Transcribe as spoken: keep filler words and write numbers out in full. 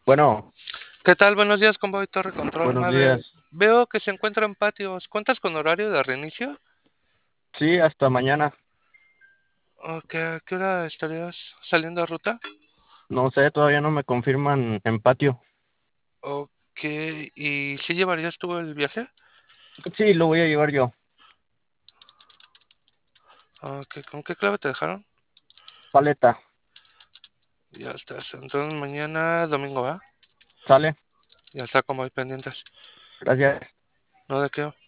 Bueno, ¿Qué tal? Buenos días, Convoy Torre Control buenos nueve. días. Veo que se encuentra en patios. ¿Cuentas con horario de reinicio? Sí, hasta mañana. ¿O qué, a qué hora estarías saliendo a ruta? No sé, todavía no me confirman en patio. Ok, ¿y si llevarías tú el viaje? Sí, lo voy a llevar yo. Ok, ¿con qué clave te dejaron? Paleta. Ya estás. Entonces mañana domingo, ¿va? ¿Sale? Ya está como hay pendientes. Gracias. ¿No de qué?